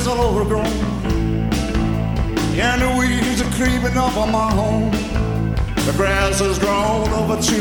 all overgrown, and the weeds are creeping up on my home. The grass has grown over 2